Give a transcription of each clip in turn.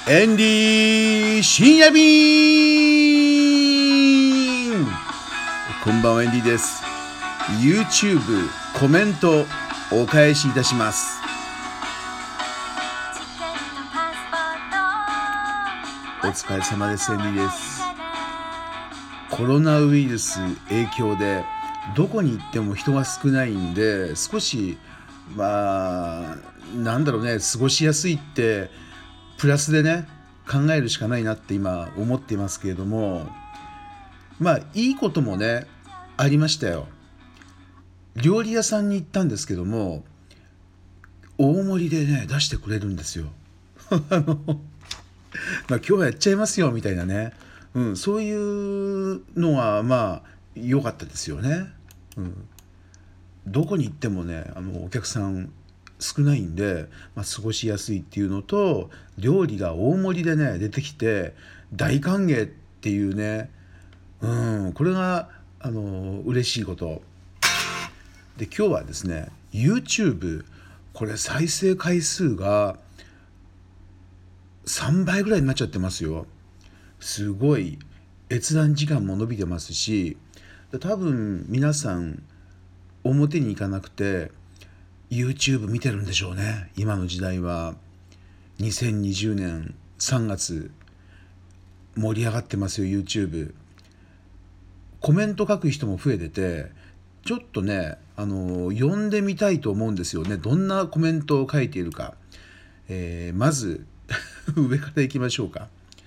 エンディ深夜便。こんばんは、エンディです。 YouTube コメントお返しいたします。お疲れ様です。エンディです。コロナウイルス影響でどこに行っても人が少ないんで、少しなんだろうね、過ごしやすいってプラスでね考えるしかないなって今思っていますけれども、いいこともねありましたよ。料理屋さんに行ったんですけども、大盛りでね出してくれるんですよ。今日はやっちゃいますよみたいなね、そういうのは良かったですよね。どこに行ってもねお客さん少ないんで、過ごしやすいっていうのと、料理が大盛りでね出てきて大歓迎っていうね、これが嬉しいことで、今日はですね YouTube これ再生回数が3倍ぐらいになっちゃってますよ。すごい閲覧時間も伸びてますし、多分皆さん表に行かなくて YouTube 見てるんでしょうね。今の時代は2020年3月盛り上がってますよ YouTube。 コメント書く人も増えてて、ちょっとね読んでみたいと思うんですよね。どんなコメントを書いているか。まず上からいきましょうか。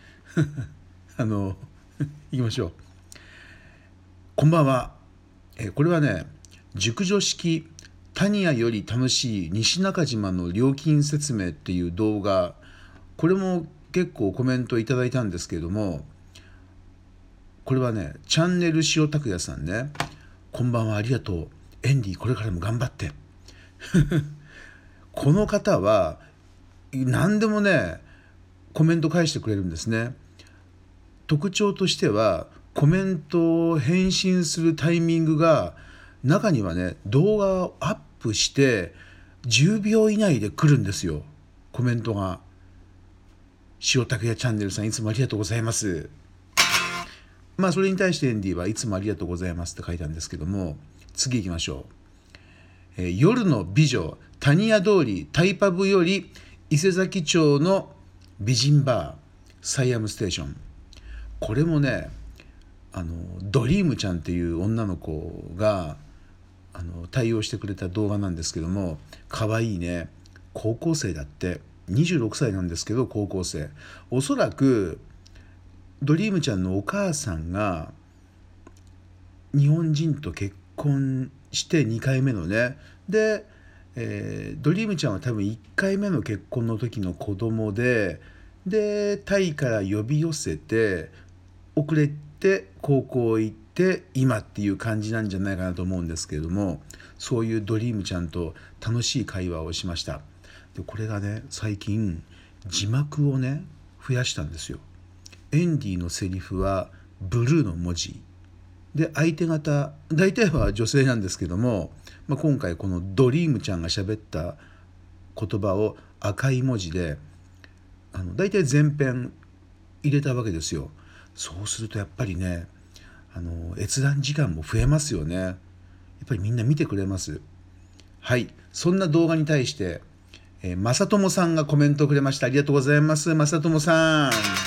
いきましょう。こんばんは。これはね、熟女式タニアより楽しい西中島の料金説明っていう動画、これも結構コメントいただいたんですけれども、これはね、チャンネル塩拓也さんね、こんばんは、ありがとう、エンディこれからも頑張って。この方は何でもねコメント返してくれるんですね。特徴としてはコメントを返信するタイミングが、中にはね動画をアップして10秒以内で来るんですよ、コメントが。塩拓也チャンネルさんいつもありがとうございます。それに対してエンディはいつもありがとうございますって書いたんですけども、次行きましょう。夜の美女谷屋通りタイパブより伊勢崎町の美人バーサイアムステーション。これもねドリームちゃんっていう女の子が対応してくれた動画なんですけども、可愛いね、高校生だって、26歳なんですけど高校生。おそらくドリームちゃんのお母さんが日本人と結婚して2回目のねで、ドリームちゃんは多分1回目の結婚の時の子供で、タイから呼び寄せて遅れて高校行って今っていう感じなんじゃないかなと思うんですけれども、そういうドリームちゃんと楽しい会話をしました。でこれがね最近字幕をね増やしたんですよ。エンディのセリフはブルーの文字で、相手方大体は女性なんですけども、今回このドリームちゃんが喋った言葉を赤い文字で大体全編入れたわけですよ。そうするとやっぱりね閲覧時間も増えますよね。やっぱりみんな見てくれます。はい、そんな動画に対して、正友さんがコメントをくれました。ありがとうございます。正友さん、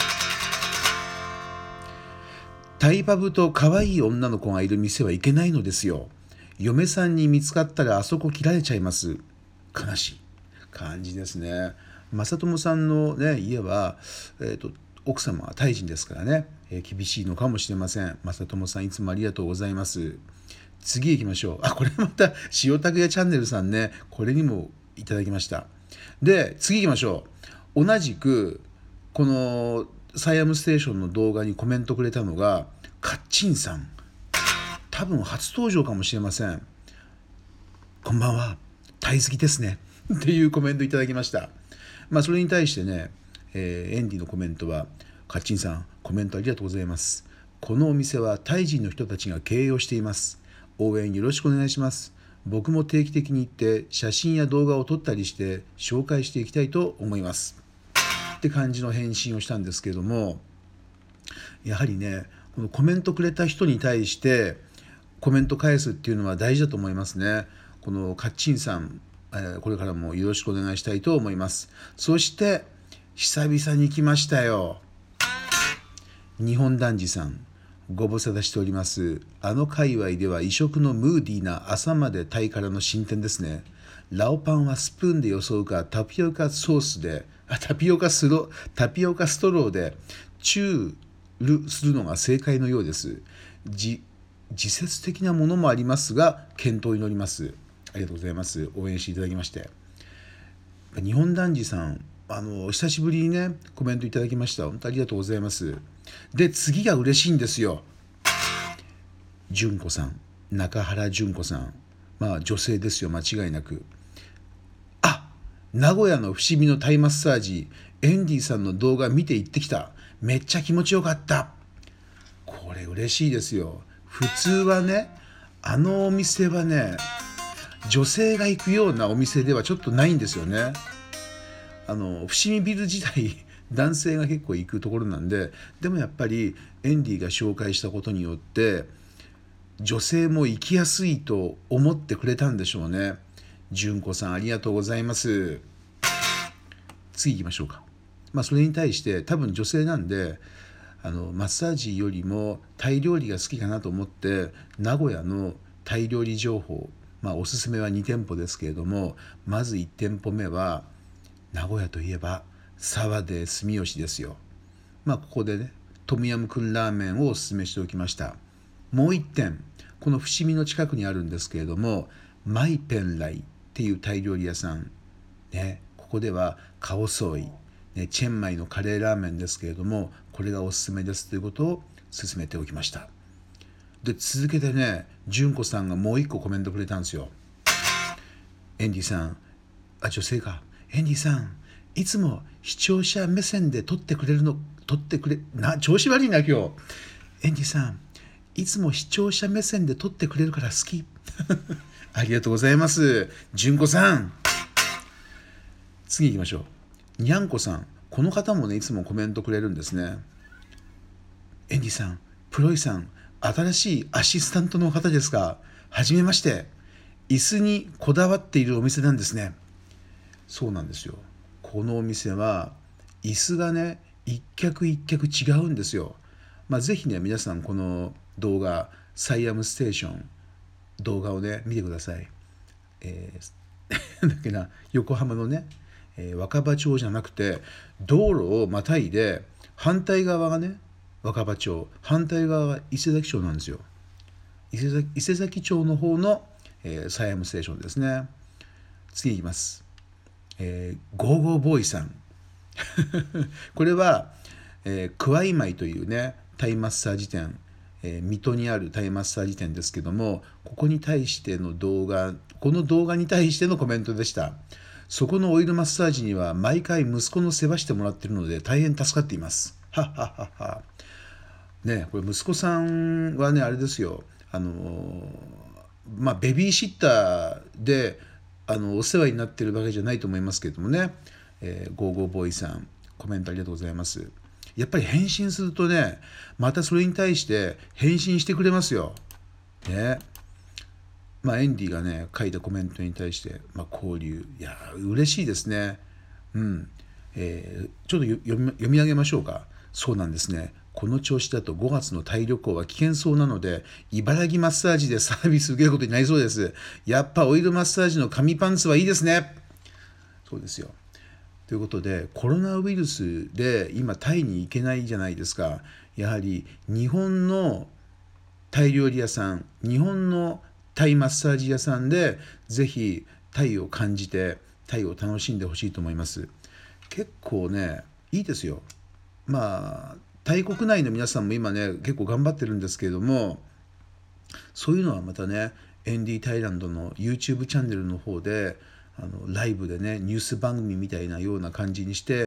タイパブと可愛い女の子がいる店は行けないのですよ。嫁さんに見つかったらあそこ切られちゃいます。悲しい感じですね。正友さんのね家は、奥様はタイ人ですからね、厳しいのかもしれません。正友さんいつもありがとうございます。次行きましょう。これまた塩拓也チャンネルさんね、これにもいただきました。で次行きましょう。同じくこのサイアムステーションの動画にコメントくれたのがカッチンさん。多分初登場かもしれません。こんばんは、タイ好きですねっていうコメントいただきました。それに対してね、エンディのコメントは、カッチンさんコメントありがとうございます。このお店はタイ人の人たちが経営をしています。応援よろしくお願いします。僕も定期的に行って写真や動画を撮ったりして紹介していきたいと思います。 って感じの返信をしたんですけれども、やはりね、このコメントくれた人に対してコメント返すっていうのは大事だと思いますね。このカッチンさん、これからもよろしくお願いしたいと思います。そして久々に来ましたよ、日本男児さん。ご無沙汰しております。あの界隈では異色のムーディーな朝までタイからの進展ですね。ラオパンはスプーンでよそうか、タピオカソースで、タピオカストローでチュールするのが正解のようです。自説的なものもありますが、検討を祈ります。ありがとうございます。応援していただきまして。日本男児さん、久しぶりにね、コメントいただきました。本当ありがとうございます。で、次が嬉しいんですよ。純子さん、中原純子さん。女性ですよ、間違いなく。名古屋の伏見のタイマッサージ、エンディさんの動画見て行ってきた。めっちゃ気持ちよかった。これ嬉しいですよ。普通はね、あのお店はね、女性が行くようなお店ではちょっとないんですよね。伏見ビル自体男性が結構行くところなんで、でもやっぱりエンディが紹介したことによって女性も行きやすいと思ってくれたんでしょうね。純子さん、ありがとうございます。次行きましょうか。それに対して多分女性なんで、マッサージよりもタイ料理が好きかなと思って名古屋のタイ料理情報、おすすめは2店舗ですけれども、まず1店舗目は名古屋といえば沢で住吉ですよ。ここでね、トムヤムクンラーメンをおすすめしておきました。もう1店、この伏見の近くにあるんですけれども、マイペンライっていうタイ料理屋さん、ね、ここではカオソイ、ね、チェンマイのカレーラーメンですけれども、これがおすすめですということを勧めておきました。で、続けてね、純子さんがもう一個コメントくれたんですよ。エンディさん、女性か。エンディさん、いつも視聴者目線で撮ってくれ調子悪いな今日。エンディさん、いつも視聴者目線で撮ってくれるから好き。ありがとうございます、純子さん。次行きましょう。にゃんこさん、この方もね、いつもコメントくれるんですね。エンディさん、プロイさん、新しいアシスタントの方ですか。はじめまして。椅子にこだわっているお店なんですね。そうなんですよ。このお店は椅子がね、一脚一脚違うんですよ。ぜひね、皆さんこの動画、サイアムステーション動画をね、見てください。だっけな、横浜のね、若葉町じゃなくて道路をまたいで、反対側がね若葉町、反対側が伊勢崎町なんですよ。伊勢崎町の方の、サイアムステーションですね。次いきます。ゴーゴーボーイさんこれは、クワイマイというねタイマッサージ店、水戸にあるタイマッサージ店ですけども、ここに対しての動画、この動画に対してのコメントでした。そこのオイルマッサージには毎回息子の世話してもらっているので大変助かっています。はっはっはっは。ね、これ息子さんはね、あれですよ。ベビーシッターでお世話になってるわけじゃないと思いますけれどもね、ゴーゴーボーイさん、コメントありがとうございます。やっぱり返信するとね、またそれに対して返信してくれますよ。ね。エンディがね書いたコメントに対して、交流、いや嬉しいですね。ちょっと読み上げましょうか。そうなんですね。この調子だと5月のタイ旅行は危険そうなので、茨城マッサージでサービス受けることになりそうです。やっぱオイルマッサージの紙パンツはいいですね。そうですよ。ということで、コロナウイルスで今タイに行けないじゃないですか。やはり日本のタイ料理屋さん、日本のタイマッサージ屋さんでぜひタイを感じてタイを楽しんでほしいと思います。結構ね、いいですよ。タイ国内の皆さんも今ね結構頑張ってるんですけれども、そういうのはまたね、エンディタイランドの YouTube チャンネルの方でライブでねニュース番組みたいなような感じにして